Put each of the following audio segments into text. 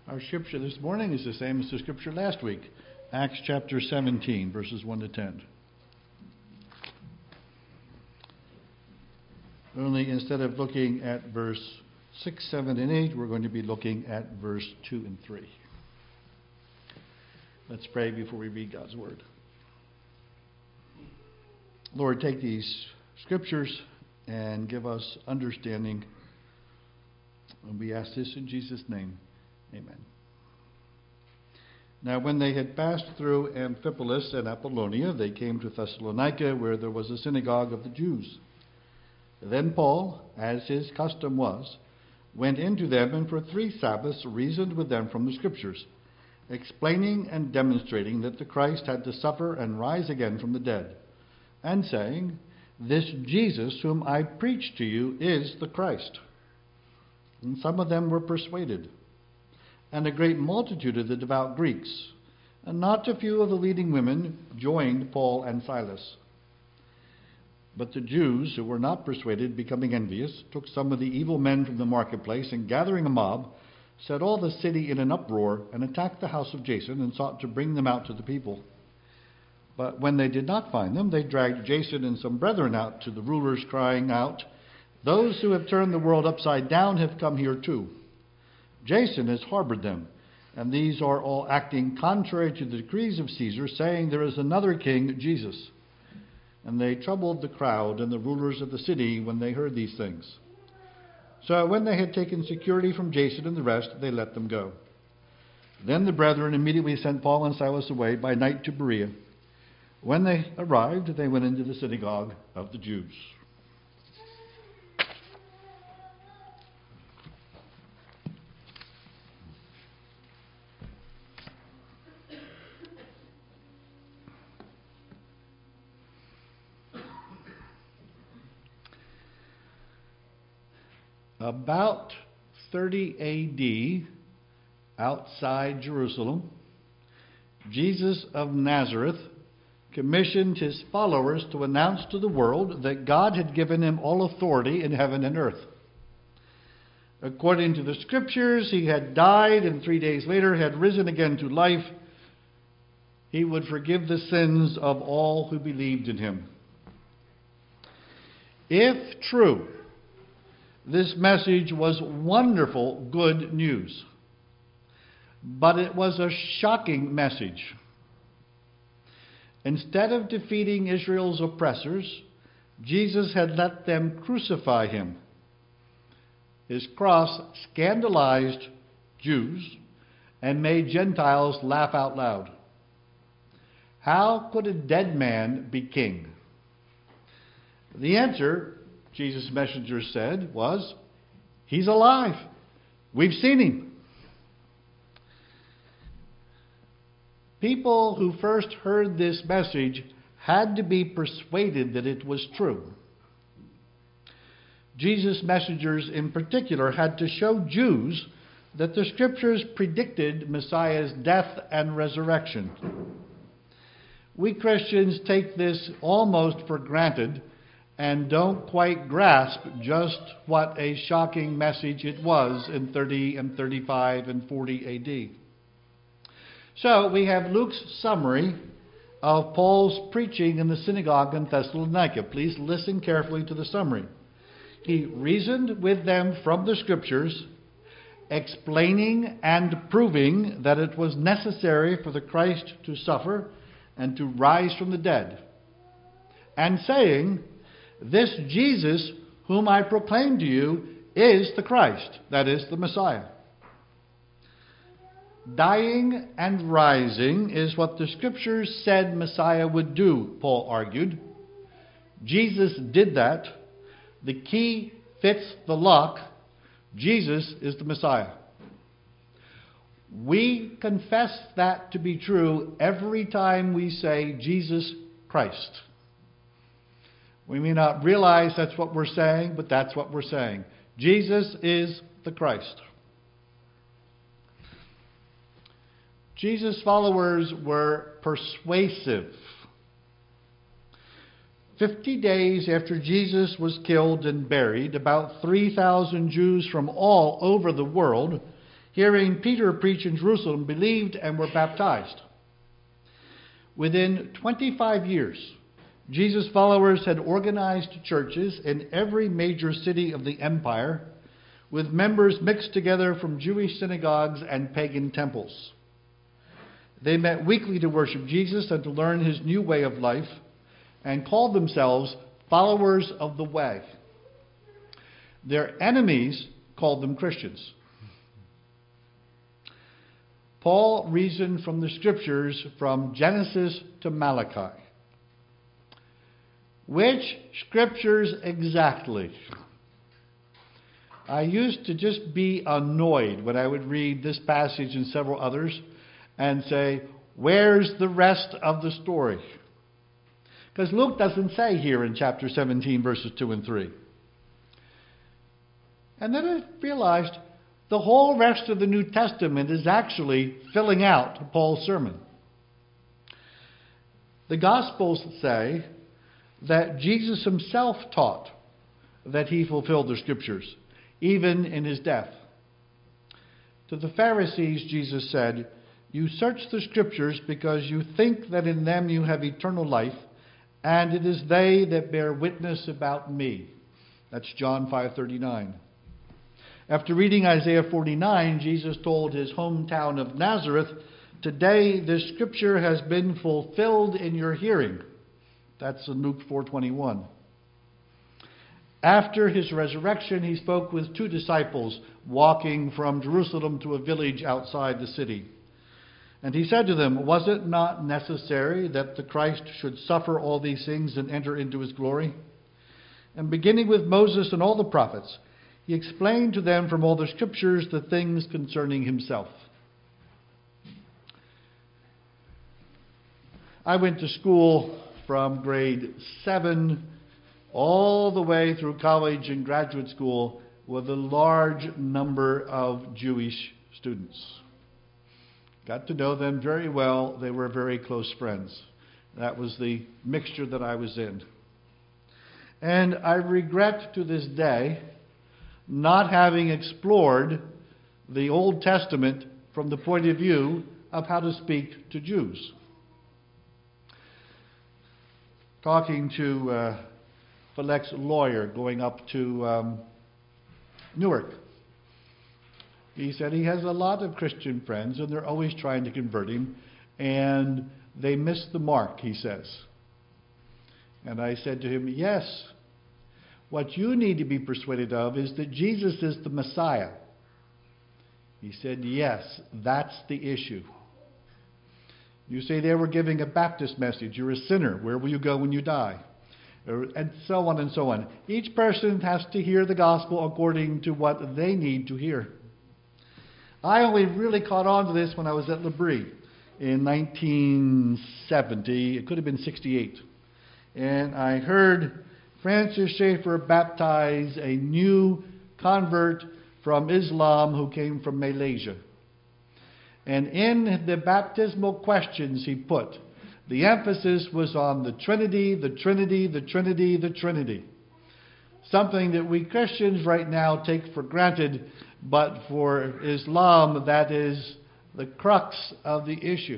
Our scripture this morning is the same as the scripture last week, Acts chapter 17, verses 1 to 10. Only instead of looking at verse 6, 7, and 8, we're going to be looking at verse 2 and 3. Let's pray before we read God's word. Lord, take these scriptures and give us understanding. And we ask this in Jesus' name. Amen. Now, when they had passed through Amphipolis and Apollonia, they came to Thessalonica, where there was a synagogue of the Jews. Then Paul, as his custom was, went into them and for 3 Sabbaths reasoned with them from the Scriptures, explaining and demonstrating that the Christ had to suffer and rise again from the dead, and saying, "This Jesus whom I preach to you is the Christ." And some of them were persuaded, and a great multitude of the devout Greeks, and not a few of the leading women, joined Paul and Silas. But the Jews, who were not persuaded, becoming envious, took some of the evil men from the marketplace, and gathering a mob, set all the city in an uproar, and attacked the house of Jason, and sought to bring them out to the people. But when they did not find them, they dragged Jason and some brethren out to the rulers, crying out, "Those who have turned the world upside down have come here too. Jason has harbored them, and these are all acting contrary to the decrees of Caesar, saying there is another king, Jesus." And they troubled the crowd and the rulers of the city when they heard these things. So when they had taken security from Jason and the rest, they let them go. Then the brethren immediately sent Paul and Silas away by night to Berea. When they arrived, they went into the synagogue of the Jews. About 30 A.D., outside Jerusalem, Jesus of Nazareth commissioned his followers to announce to the world that God had given him all authority in heaven and earth. According to the Scriptures, he had died and 3 days later had risen again to life. He would forgive the sins of all who believed in him. If true, this message was wonderful good news. But it was a shocking message. Instead of defeating Israel's oppressors, Jesus had let them crucify him. His cross scandalized Jews and made Gentiles laugh out loud. How could a dead man be king? The answer, Jesus' messengers said, was, "He's alive. We've seen him." People who first heard this message had to be persuaded that it was true. Jesus' messengers in particular had to show Jews that the Scriptures predicted Messiah's death and resurrection. We Christians take this almost for granted and don't quite grasp just what a shocking message it was in 30 and 35 and 40 A.D. So we have Luke's summary of Paul's preaching in the synagogue in Thessalonica. Please listen carefully to the summary. He reasoned with them from the Scriptures, explaining and proving that it was necessary for the Christ to suffer and to rise from the dead, and saying, "This Jesus whom I proclaim to you is the Christ," that is, the Messiah. Dying and rising is what the Scriptures said Messiah would do, Paul argued. Jesus did that. The key fits the lock. Jesus is the Messiah. We confess that to be true every time we say Jesus Christ. We may not realize that's what we're saying, but that's what we're saying. Jesus is the Christ. Jesus' followers were persuasive. 50 days after Jesus was killed and buried, about 3,000 Jews from all over the world hearing Peter preach in Jerusalem, believed and were baptized. Within 25 years, Jesus' followers had organized churches in every major city of the empire, with members mixed together from Jewish synagogues and pagan temples. They met weekly to worship Jesus and to learn his new way of life, and called themselves followers of the way. Their enemies called them Christians. Paul reasoned from the scriptures from Genesis to Malachi. Which scriptures exactly? I used to just be annoyed when I would read this passage and several others and say, where's the rest of the story? Because Luke doesn't say here in chapter 17, verses 2 and 3. And then I realized the whole rest of the New Testament is actually filling out Paul's sermon. The Gospels say that Jesus himself taught that he fulfilled the Scriptures, even in his death. To the Pharisees, Jesus said, "You search the Scriptures because you think that in them you have eternal life, and it is they that bear witness about me." That's John 5:39. After reading Isaiah 49, Jesus told his hometown of Nazareth, "Today this scripture has been fulfilled in your hearing." That's in Luke 4:21. After his resurrection, he spoke with two disciples walking from Jerusalem to a village outside the city. And he said to them, "Was it not necessary that the Christ should suffer all these things and enter into his glory?" And beginning with Moses and all the prophets, he explained to them from all the scriptures the things concerning himself. I went to school from grade 7 all the way through college and graduate school with a large number of Jewish students. Got to know them very well. They were very close friends. That was the mixture that I was in. And I regret to this day not having explored the Old Testament from the point of view of how to speak to Jews. Talking to Felix lawyer going up to Newark. He said he has a lot of Christian friends and they're always trying to convert him and they miss the mark, he says. And I said to him, yes, what you need to be persuaded of is that Jesus is the Messiah. He said, yes, that's the issue. You say they were giving a Baptist message. You're a sinner. Where will you go when you die? And so on and so on. Each person has to hear the gospel according to what they need to hear. I only really caught on to this when I was at L'Abri in 1970. It could have been 68. And I heard Francis Schaeffer baptize a new convert from Islam who came from Malaysia. And in the baptismal questions he put, the emphasis was on the Trinity, the Trinity, the Trinity, the Trinity. Something that we Christians right now take for granted, but for Islam, that is the crux of the issue.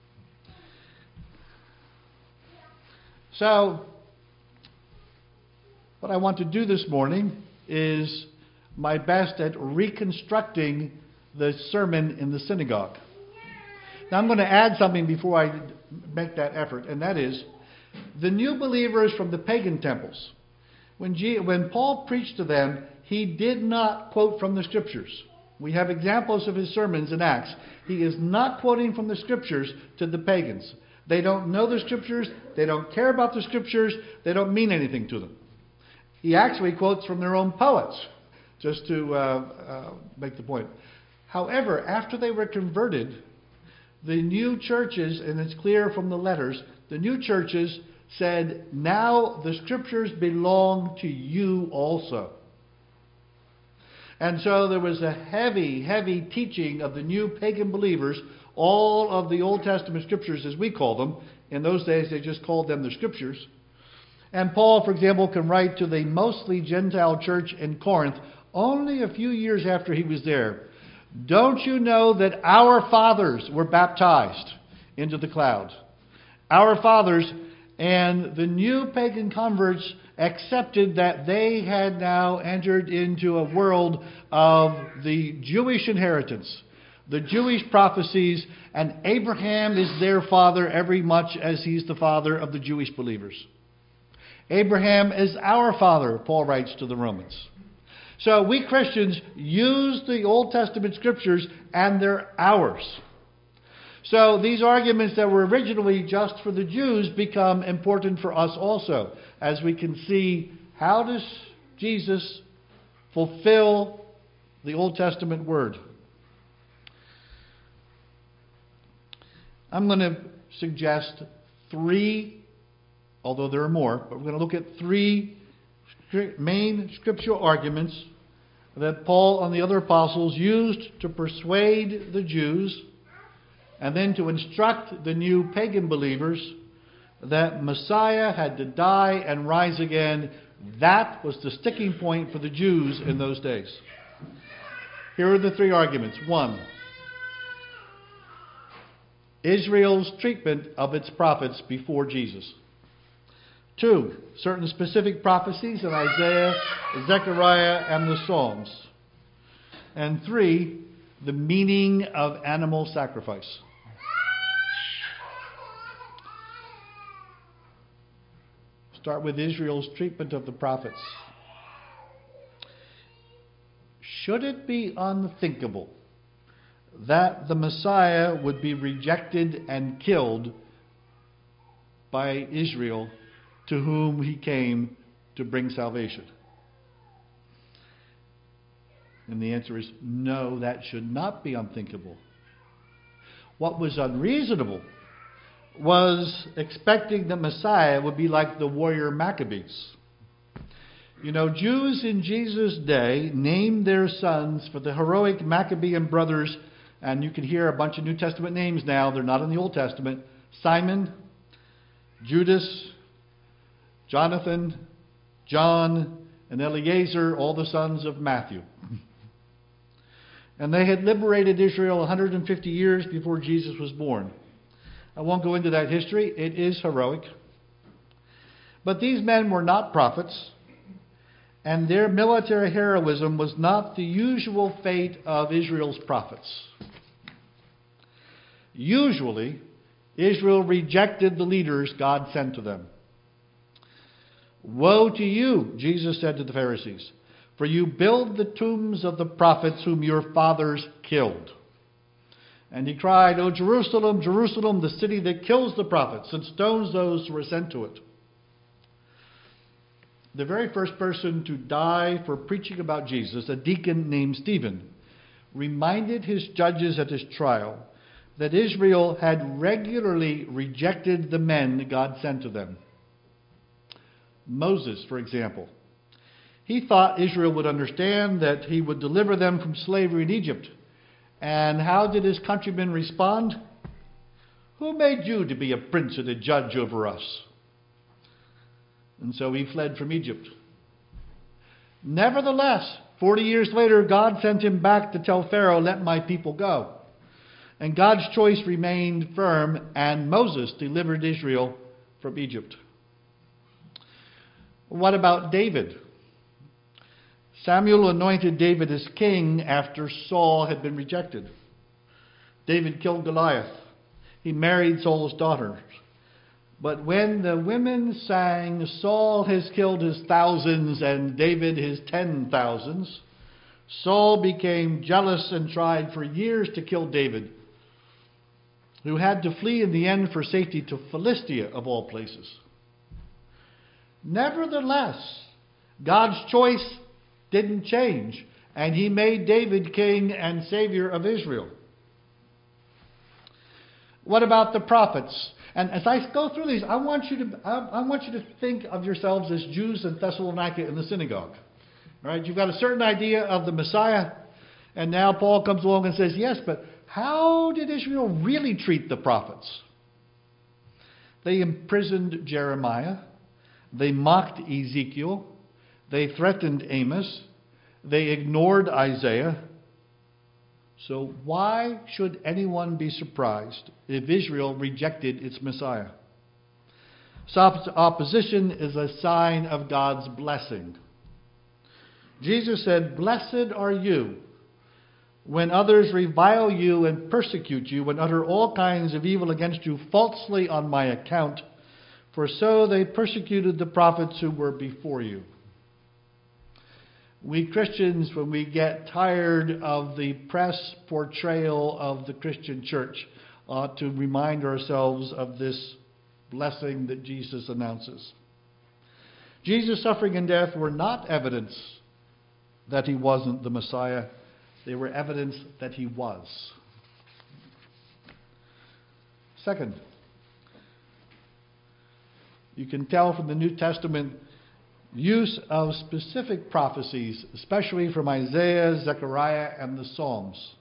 So, what I want to do this morning is my best at reconstructing the sermon in the synagogue. Now I'm going to add something before I make that effort, and that is the new believers from the pagan temples. When Paul preached to them, he did not quote from the Scriptures. We have examples of his sermons in Acts. He is not quoting from the Scriptures to the pagans. They don't know the Scriptures. They don't care about the Scriptures. They don't mean anything to them. He actually quotes from their own poets, just to make the point. However, after they were converted, the new churches, and it's clear from the letters, the new churches said, now the Scriptures belong to you also. And so there was a heavy, heavy teaching of the new pagan believers, all of the Old Testament Scriptures as we call them. In those days they just called them the Scriptures. And Paul, for example, can write to the mostly Gentile church in Corinth only a few years after he was there. Don't you know that our fathers were baptized into the cloud? Our fathers and the new pagan converts accepted that they had now entered into a world of the Jewish inheritance, the Jewish prophecies, and Abraham is their father every much as he's the father of the Jewish believers. Abraham is our father, Paul writes to the Romans. So we Christians use the Old Testament scriptures and they're ours. So these arguments that were originally just for the Jews become important for us also, as we can see how does Jesus fulfill the Old Testament word. I'm going to suggest 3, although there are more, but we're going to look at 3 main scriptural arguments that Paul and the other apostles used to persuade the Jews and then to instruct the new pagan believers that Messiah had to die and rise again. That was the sticking point for the Jews in those days. Here are the 3 arguments. 1, Israel's treatment of its prophets before Jesus. 2, certain specific prophecies in Isaiah, Zechariah, and the Psalms. And 3, the meaning of animal sacrifice. Start with Israel's treatment of the prophets. Should it be unthinkable that the Messiah would be rejected and killed by Israel, to whom he came to bring salvation? And the answer is no, that should not be unthinkable. What was unreasonable was expecting the Messiah would be like the warrior Maccabees. You know, Jews in Jesus' day named their sons for the heroic Maccabean brothers, and you can hear a bunch of New Testament names now. They're not in the Old Testament. Simon, Judas, Jonathan, John, and Eleazar, all the sons of Matthew. And they had liberated Israel 150 years before Jesus was born. I won't go into that history. It is heroic. But these men were not prophets, and their military heroism was not the usual fate of Israel's prophets. Usually, Israel rejected the leaders God sent to them. Woe to you, Jesus said to the Pharisees, for you build the tombs of the prophets whom your fathers killed. And he cried, O Jerusalem, Jerusalem, the city that kills the prophets and stones those who are sent to it. The very first person to die for preaching about Jesus, a deacon named Stephen, reminded his judges at his trial that Israel had regularly rejected the men God sent to them. Moses, for example. He thought Israel would understand that he would deliver them from slavery in Egypt. And how did his countrymen respond? Who made you to be a prince and a judge over us? And so he fled from Egypt. Nevertheless, 40 years later, God sent him back to tell Pharaoh, let my people go. And God's choice remained firm, and Moses delivered Israel from Egypt. What about David? Samuel anointed David as king after Saul had been rejected. David killed Goliath. He married Saul's daughters. But when the women sang, Saul has killed his thousands and David his 10,000s, Saul became jealous and tried for years to kill David, who had to flee in the end for safety to Philistia, of all places. Nevertheless, God's choice didn't change, and he made David king and savior of Israel. What about the prophets? And as I go through these, I want you to think of yourselves as Jews in Thessalonica in the synagogue. Right? You've got a certain idea of the Messiah, and now Paul comes along and says, yes, but how did Israel really treat the prophets? They imprisoned Jeremiah. They mocked Ezekiel. They threatened Amos. They ignored Isaiah. So why should anyone be surprised if Israel rejected its Messiah? Such opposition is a sign of God's blessing. Jesus said, "Blessed are you when others revile you and persecute you and utter all kinds of evil against you falsely on my account, for so they persecuted the prophets who were before you." We Christians, when we get tired of the press portrayal of the Christian church, ought to remind ourselves of this blessing that Jesus announces. Jesus' suffering and death were not evidence that he wasn't the Messiah. They were evidence that he was. Second, you can tell from the New Testament use of specific prophecies, especially from Isaiah, Zechariah, and the Psalms.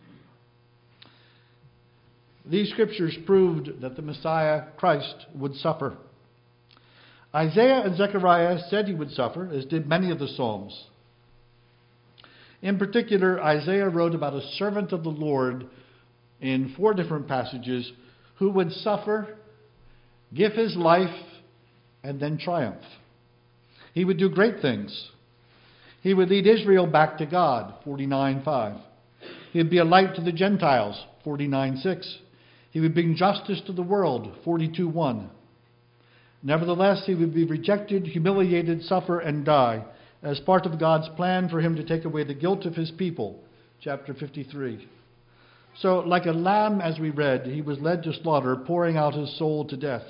These scriptures proved that the Messiah, Christ, would suffer. Isaiah and Zechariah said he would suffer, as did many of the Psalms. In particular, Isaiah wrote about a servant of the Lord in 4 different passages who would suffer, give his life, and then triumph. He would do great things. He would lead Israel back to God, 49:5. He would be a light to the Gentiles, 49:6. He would bring justice to the world, 42:1. Nevertheless, he would be rejected, humiliated, suffer, and die as part of God's plan for him to take away the guilt of his people, chapter 53. So, like a lamb, as we read, he was led to slaughter, pouring out his soul to death.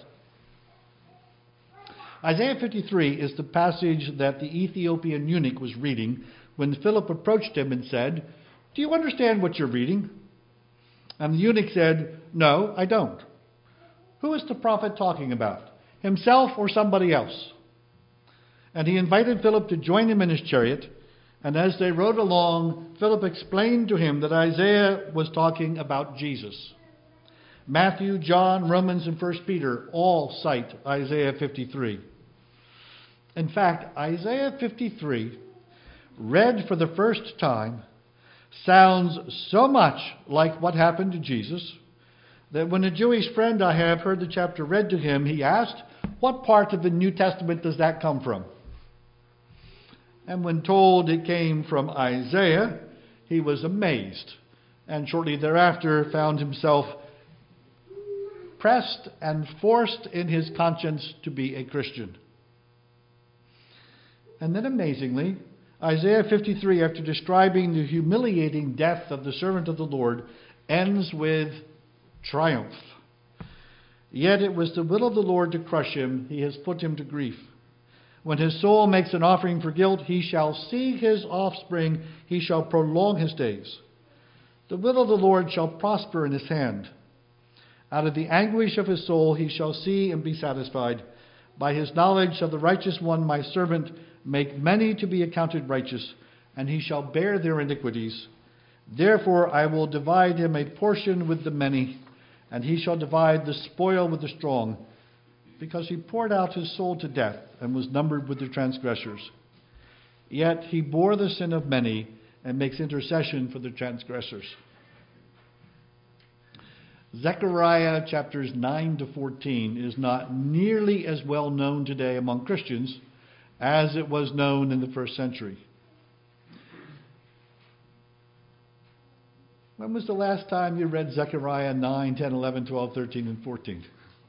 Isaiah 53 is the passage that the Ethiopian eunuch was reading when Philip approached him and said, "Do you understand what you're reading?" And the eunuch said, "No, I don't." Who is the prophet talking about? Himself or somebody else? And he invited Philip to join him in his chariot, and as they rode along, Philip explained to him that Isaiah was talking about Jesus. Matthew, John, Romans, and 1 Peter all cite Isaiah 53. In fact, Isaiah 53, read for the first time, sounds so much like what happened to Jesus that when a Jewish friend I have heard the chapter read to him, he asked, "What part of the New Testament does that come from?" And when told it came from Isaiah, he was amazed, and shortly thereafter found himself pressed and forced in his conscience to be a Christian. And then amazingly, Isaiah 53, after describing the humiliating death of the servant of the Lord, ends with triumph. Yet it was the will of the Lord to crush him. He has put him to grief. When his soul makes an offering for guilt, he shall see his offspring. He shall prolong his days. The will of the Lord shall prosper in his hand. Out of the anguish of his soul he shall see and be satisfied. By his knowledge of the righteous one, my servant, make many to be accounted righteous, and he shall bear their iniquities. Therefore I will divide him a portion with the many, and he shall divide the spoil with the strong, because he poured out his soul to death and was numbered with the transgressors. Yet he bore the sin of many and makes intercession for the transgressors. Zechariah chapters 9 to 14 is not nearly as well known today among Christians as it was known in the first century. When was the last time you read Zechariah 9, 10, 11, 12, 13, and 14?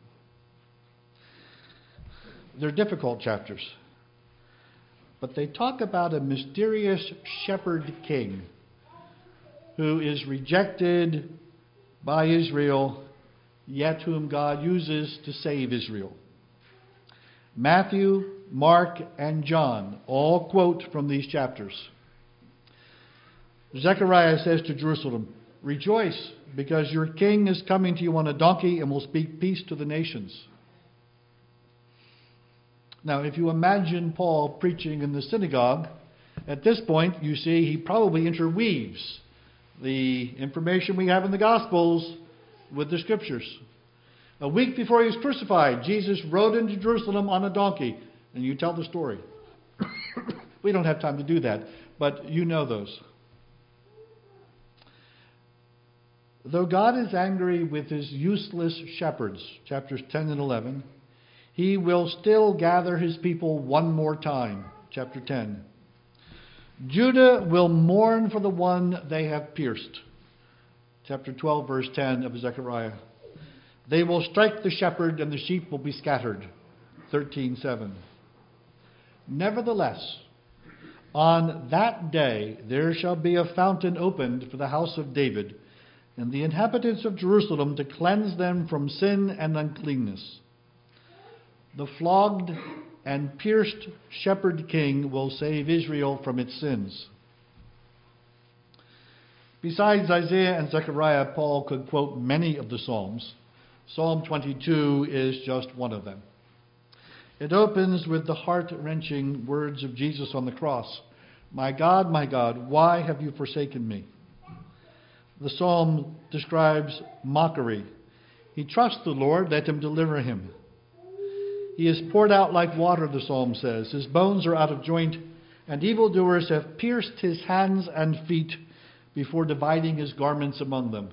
They're difficult chapters. But they talk about a mysterious shepherd king who is rejected by Israel, yet whom God uses to save Israel. Matthew, Mark, and John all quote from these chapters. Zechariah says to Jerusalem, "Rejoice, because your king is coming to you on a donkey and will speak peace to the nations." Now, if you imagine Paul preaching in the synagogue, at this point, you see he probably interweaves the information we have in the Gospels with the Scriptures. A week before he was crucified, Jesus rode into Jerusalem on a donkey, and you tell the story. We don't have time to do that, but you know those. Though God is angry with his useless shepherds, chapters 10 and 11, he will still gather his people one more time, chapter 10. Judah will mourn for the one they have pierced, chapter 12, verse 10 of Zechariah. They will strike the shepherd and the sheep will be scattered, 13:7. Nevertheless, on that day there shall be a fountain opened for the house of David and the inhabitants of Jerusalem to cleanse them from sin and uncleanness. The flogged and pierced shepherd king will save Israel from its sins. Besides Isaiah and Zechariah, Paul could quote many of the Psalms. Psalm 22 is just one of them. It opens with the heart-wrenching words of Jesus on the cross. My God, why have you forsaken me? The psalm describes mockery. He trusts the Lord, let him deliver him. He is poured out like water, the psalm says. His bones are out of joint, and evildoers have pierced his hands and feet before dividing his garments among them.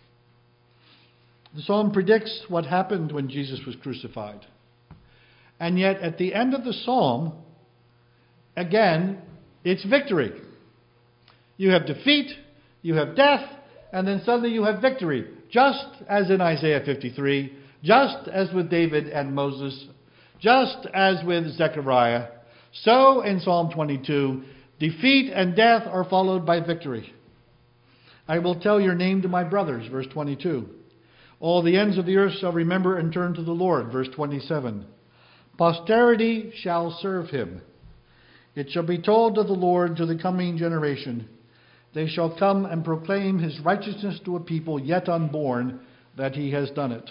The psalm predicts what happened when Jesus was crucified. And yet, at the end of the psalm, again, it's victory. You have defeat, you have death, and then suddenly you have victory. Just as in Isaiah 53, just as with David and Moses, just as with Zechariah, so in Psalm 22, defeat and death are followed by victory. I will tell your name to my brothers, verse 22. All the ends of the earth shall remember and turn to the Lord, verse 27. Posterity shall serve him. It shall be told of the Lord to the coming generation. They shall come and proclaim his righteousness to a people yet unborn, that he has done it.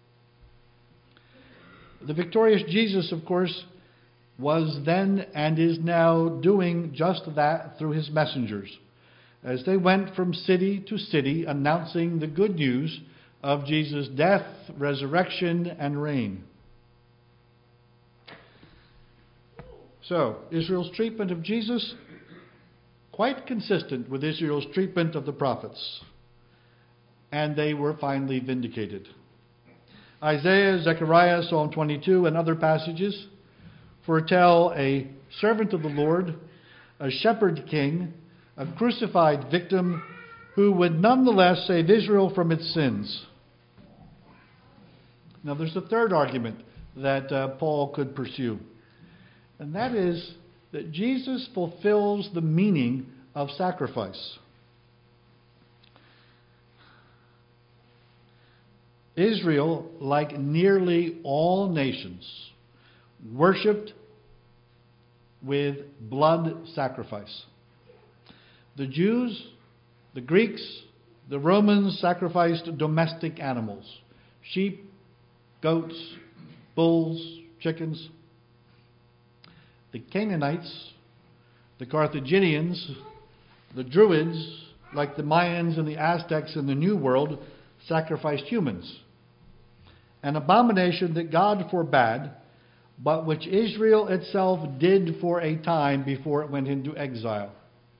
The victorious Jesus, of course, was then and is now doing just that through his messengers, as they went from city to city announcing the good news of Jesus' death, resurrection, and reign. So, Israel's treatment of Jesus, quite consistent with Israel's treatment of the prophets. And they were finally vindicated. Isaiah, Zechariah, Psalm 22, and other passages foretell a servant of the Lord, a shepherd king, a crucified victim who would nonetheless save Israel from its sins. Now there's a third argument that Paul could pursue, and that is that Jesus fulfills the meaning of sacrifice. Israel, like nearly all nations, worshipped with blood sacrifice. The Jews, the Greeks, the Romans sacrificed domestic animals, sheep, goats, bulls, chickens. The Canaanites, the Carthaginians, the Druids, like the Mayans and the Aztecs in the New World, sacrificed humans. An abomination that God forbade, but which Israel itself did for a time before it went into exile.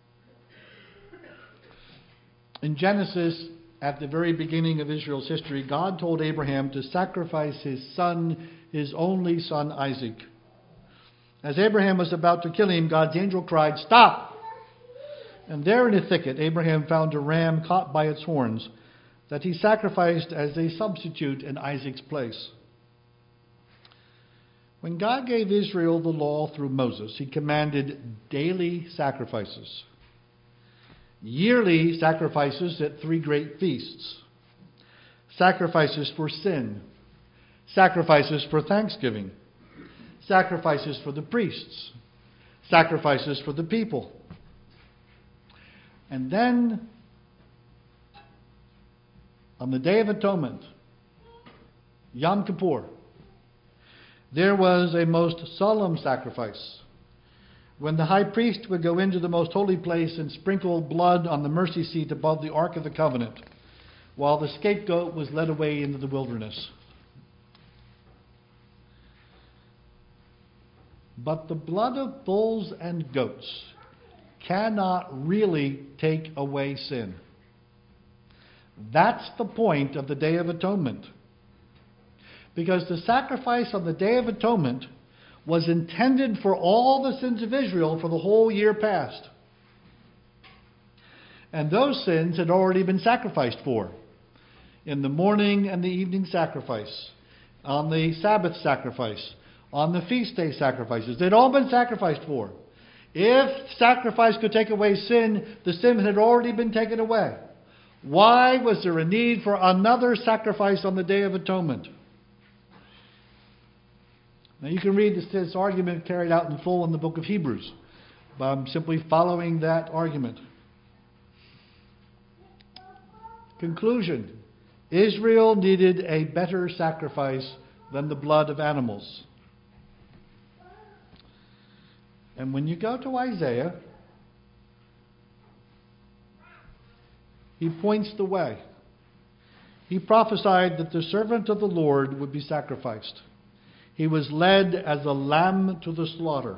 In Genesis, at the very beginning of Israel's history, God told Abraham to sacrifice his son, his only son Isaac. As Abraham was about to kill him, God's angel cried, "Stop!" And there in a thicket, Abraham found a ram caught by its horns that he sacrificed as a substitute in Isaac's place. When God gave Israel the law through Moses, he commanded daily sacrifices. Yearly sacrifices at 3 great feasts. Sacrifices for sin. Sacrifices for thanksgiving. Sacrifices for the priests. Sacrifices for the people. And then, on the Day of Atonement, Yom Kippur, there was a most solemn sacrifice when the high priest would go into the most holy place and sprinkle blood on the mercy seat above the Ark of the Covenant, while the scapegoat was led away into the wilderness. But the blood of bulls and goats cannot really take away sin. That's the point of the Day of Atonement. Because the sacrifice on the Day of Atonement was intended for all the sins of Israel for the whole year past. And those sins had already been sacrificed for in the morning and the evening sacrifice, on the Sabbath sacrifice, on the feast day sacrifices. They'd all been sacrificed for. If sacrifice could take away sin, the sin had already been taken away. Why was there a need for another sacrifice on the Day of Atonement? Now you can read this argument carried out in full in the book of Hebrews. I'm simply following that argument. Conclusion. Israel needed a better sacrifice than the blood of animals. And when you go to Isaiah, he points the way. He prophesied that the servant of the Lord would be sacrificed. He was led as a lamb to the slaughter.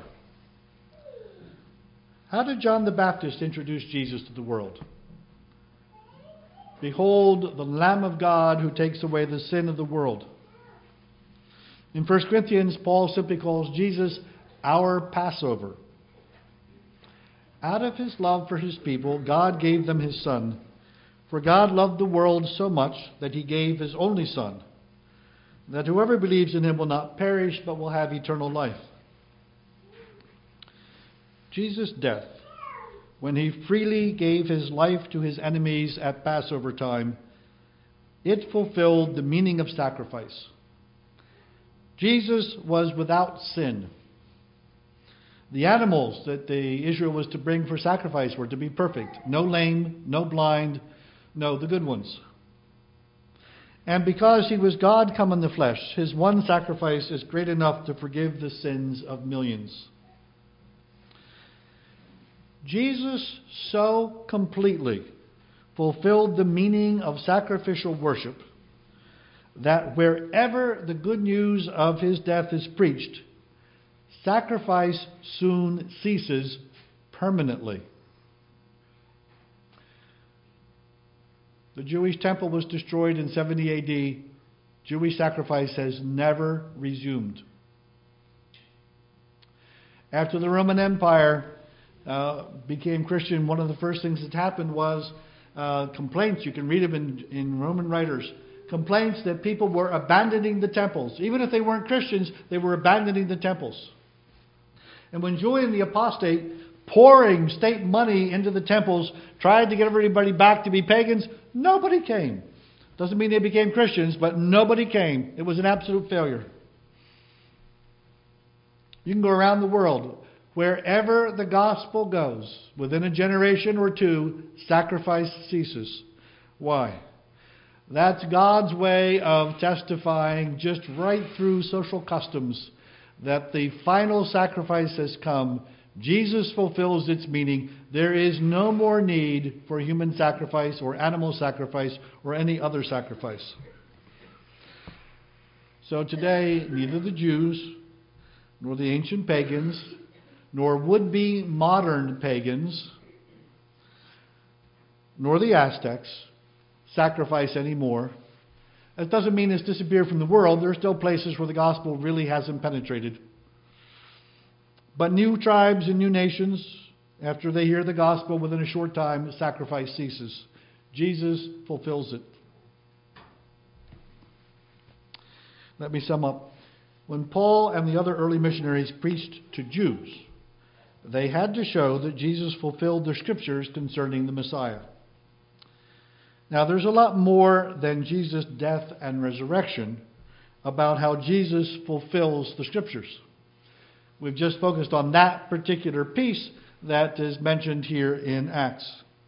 How did John the Baptist introduce Jesus to the world? Behold, the Lamb of God who takes away the sin of the world. In 1 Corinthians, Paul simply calls Jesus our Passover. Out of his love for his people, God gave them his Son. For God loved the world so much that he gave his only Son, that whoever believes in him will not perish but will have eternal life. Jesus' death, when he freely gave his life to his enemies at Passover time, it fulfilled the meaning of sacrifice. Jesus was without sin. The animals that Israel was to bring for sacrifice were to be perfect. No lame, no blind, no, the good ones. And because he was God come in the flesh, his one sacrifice is great enough to forgive the sins of millions. Jesus so completely fulfilled the meaning of sacrificial worship that wherever the good news of his death is preached, sacrifice soon ceases permanently. The Jewish temple was destroyed in 70 AD. Jewish sacrifice has never resumed. After the Roman Empire became Christian, one of the first things that happened was complaints. You can read them in Roman writers. Complaints that people were abandoning the temples. Even if they weren't Christians, they were abandoning the temples. And when Julian the Apostate, pouring state money into the temples, tried to get everybody back to be pagans, nobody came. Doesn't mean they became Christians, but nobody came. It was an absolute failure. You can go around the world. Wherever the gospel goes, within a generation or two, sacrifice ceases. Why? That's God's way of testifying just right through social customs that the final sacrifice has come. Jesus fulfills its meaning. There is no more need for human sacrifice or animal sacrifice or any other sacrifice. So today, neither the Jews nor the ancient pagans nor would-be modern pagans nor the Aztecs sacrifice anymore. That doesn't mean it's disappeared from the world. There are still places where the gospel really hasn't penetrated. But new tribes and new nations, after they hear the gospel within a short time, sacrifice ceases. Jesus fulfills it. Let me sum up. When Paul and the other early missionaries preached to Jews, they had to show that Jesus fulfilled the scriptures concerning the Messiah. Now, there's a lot more than Jesus' death and resurrection about how Jesus fulfills the scriptures. We've just focused on that particular piece that is mentioned here in Acts.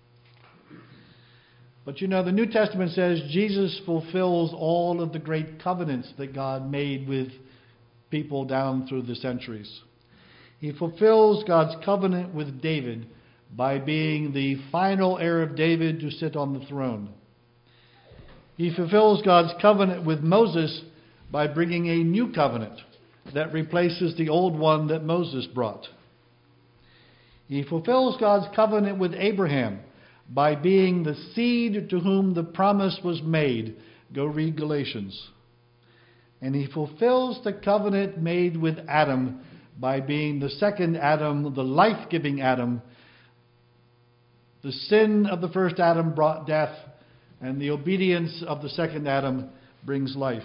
But you know, the New Testament says Jesus fulfills all of the great covenants that God made with people down through the centuries. He fulfills God's covenant with David by being the final heir of David to sit on the throne. He fulfills God's covenant with Moses by bringing a new covenant that replaces the old one that Moses brought. He fulfills God's covenant with Abraham by being the seed to whom the promise was made. Go read Galatians. And he fulfills the covenant made with Adam by being the second Adam, the life-giving Adam. The sin of the first Adam brought death, and the obedience of the second Adam brings life.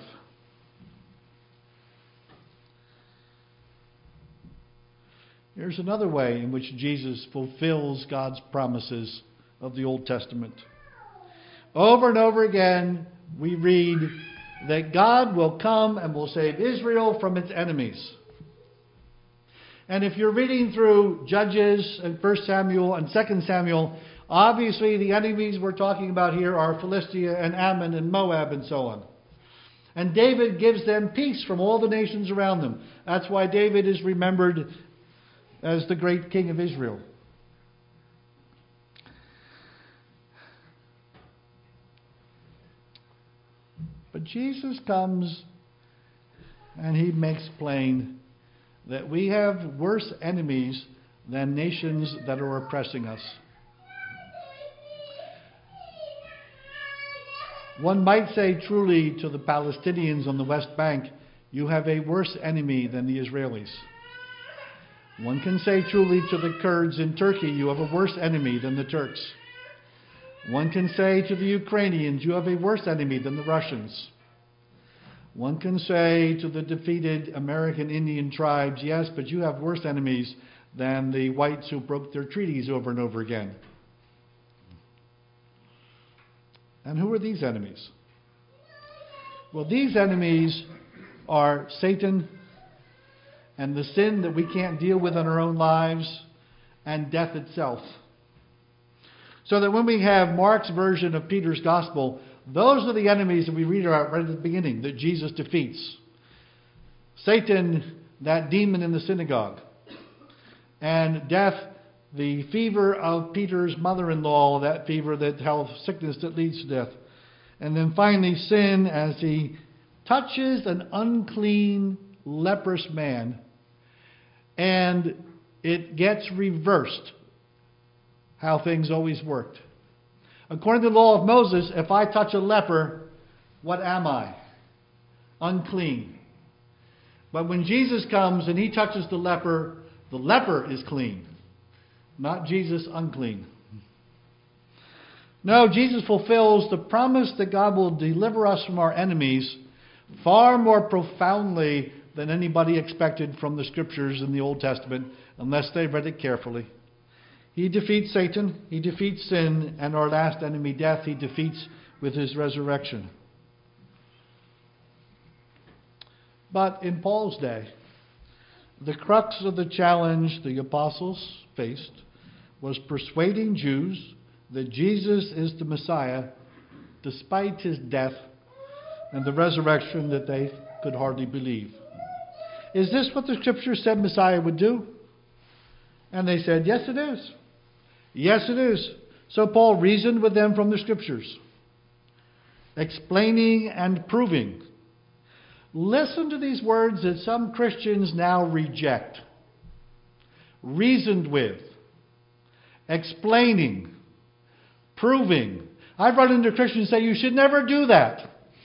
Here's another way in which Jesus fulfills God's promises of the Old Testament. Over and over again, we read that God will come and will save Israel from its enemies. And if you're reading through Judges and 1 Samuel and 2 Samuel, obviously the enemies we're talking about here are Philistia and Ammon and Moab and so on. And David gives them peace from all the nations around them. That's why David is remembered as the great king of Israel. But Jesus comes and he makes plain that we have worse enemies than nations that are oppressing us. One might say truly to the Palestinians on the West Bank, you have a worse enemy than the Israelis. One can say truly to the Kurds in Turkey, you have a worse enemy than the Turks. One can say to the Ukrainians, you have a worse enemy than the Russians. One can say to the defeated American Indian tribes, yes, but you have worse enemies than the whites who broke their treaties over and over again. And who are these enemies? Well, these enemies are Satan and the sin that we can't deal with in our own lives and death itself. So that when we have Mark's version of Peter's gospel, those are the enemies that we read about right at the beginning that Jesus defeats. Satan, that demon in the synagogue. And death, the fever of Peter's mother-in-law, that fever, that health sickness that leads to death. And then finally sin as he touches an unclean, leprous man. And it gets reversed how things always worked. According to the law of Moses, if I touch a leper, what am I? Unclean. But when Jesus comes and he touches the leper is clean. Not Jesus unclean. No, Jesus fulfills the promise that God will deliver us from our enemies far more profoundly than anybody expected from the scriptures in the Old Testament, unless they read it carefully. He defeats Satan, he defeats sin, and our last enemy, death, he defeats with his resurrection. But in Paul's day, the crux of the challenge the apostles faced was persuading Jews that Jesus is the Messiah, despite his death and the resurrection that they could hardly believe. Is this what the scripture said Messiah would do? And they said, yes, it is. Yes, it is. So Paul reasoned with them from the scriptures, explaining and proving. Listen to these words that some Christians now reject. Reasoned with, explaining, proving. I've run into Christians who say you should never do that.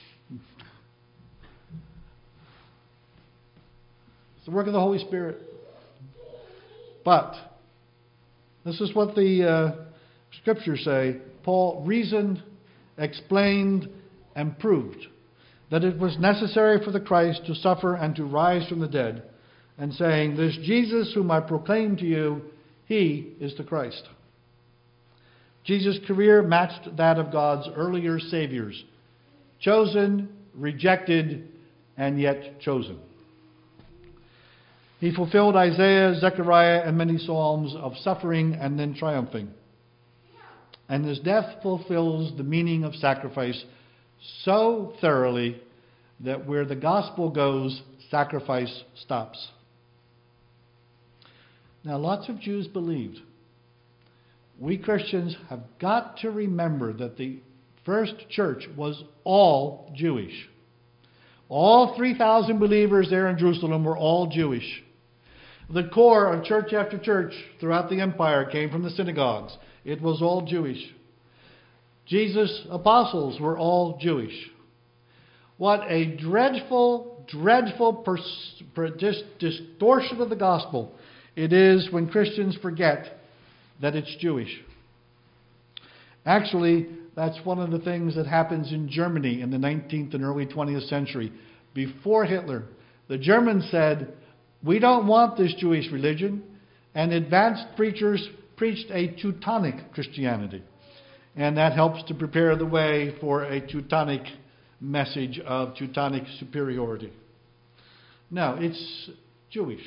It's the work of the Holy Spirit. But this is what the scriptures say. Paul reasoned, explained, and proved that it was necessary for the Christ to suffer and to rise from the dead, and saying, this Jesus whom I proclaim to you, he is the Christ. Jesus' career matched that of God's earlier saviors. Chosen, rejected, and yet chosen. He fulfilled Isaiah, Zechariah, and many psalms of suffering and then triumphing. And his death fulfills the meaning of sacrifice so thoroughly that where the gospel goes, sacrifice stops. Now, lots of Jews believed. We Christians have got to remember that the first church was all Jewish. All 3,000 believers there in Jerusalem were all Jewish. The core of church after church throughout the empire came from the synagogues. It was all Jewish. Jesus' apostles were all Jewish. What a dreadful distortion of the gospel it is when Christians forget that it's Jewish. Actually, that's one of the things that happens in Germany in the 19th and early 20th century. Before Hitler, the Germans said, "We don't want this Jewish religion," and advanced preachers preached a Teutonic Christianity. And that helps to prepare the way for a Teutonic message of Teutonic superiority. No, it's Jewish.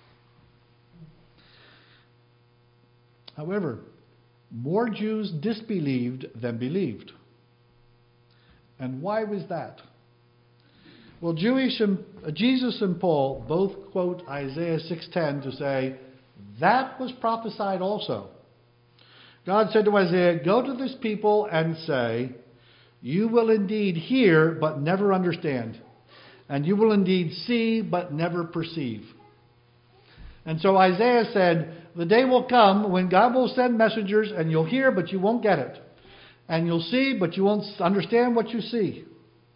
However, more Jews disbelieved than believed. And why was that? Well, Jesus and Paul both quote Isaiah 6:10 to say, that was prophesied also. God said to Isaiah, "Go to this people and say, you will indeed hear but never understand, and you will indeed see but never perceive." And so Isaiah said, the day will come when God will send messengers and you'll hear but you won't get it. And you'll see but you won't understand what you see.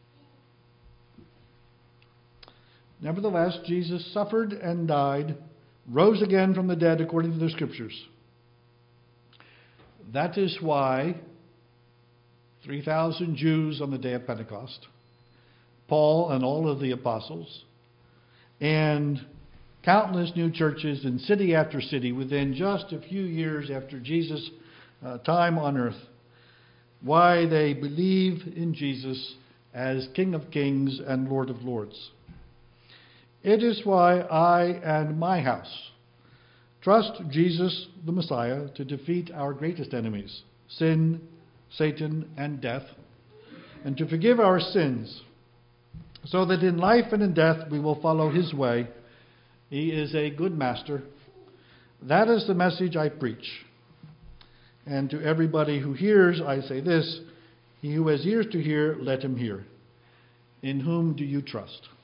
Nevertheless, Jesus suffered and died, rose again from the dead according to the Scriptures. That is why 3,000 Jews on the day of Pentecost, Paul and all of the apostles, and countless new churches in city after city within just a few years after Jesus' time on earth, why they believe in Jesus as King of Kings and Lord of Lords. It is why I and my house trust Jesus the Messiah to defeat our greatest enemies, sin, Satan, and death, and to forgive our sins, so that in life and in death we will follow His way. He is a good master. That is the message I preach. And to everybody who hears, I say this: he who has ears to hear, let him hear. In whom do you trust?